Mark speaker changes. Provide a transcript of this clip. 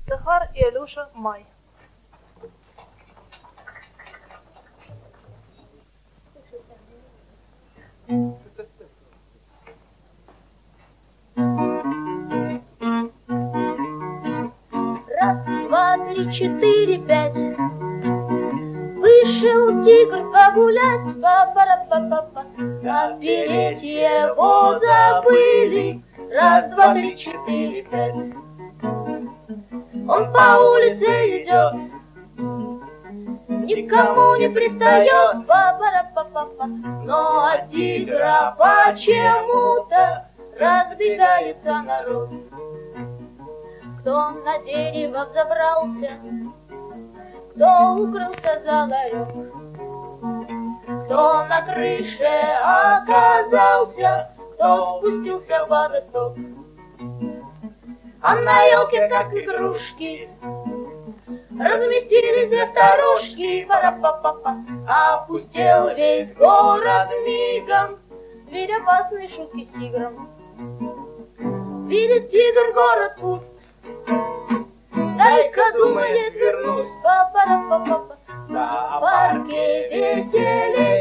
Speaker 1: Захар и Алеша Май.
Speaker 2: Раз, два, три, четыре, пять. Вышел тигр погулять, па-пара-па-па-па. Запереть его забыли. Раз, два, три, четыре, пять. Он по улице идет, никому не пристает, па-пара-па-па-па. Но от тигра почему-то разбегается народ. Кто на дерево взобрался, кто укрылся за ларек, кто на крыше оказался, кто спустился в водосток. А на елке, как игрушки, разместились две старушки, пара-па-па-па. Опустел весь город мигом, ведь опасные шутки с тигром. Видит тигр, город пуст, дай-ка, думает, вернусь, па-пара-па-па-па. В парке веселее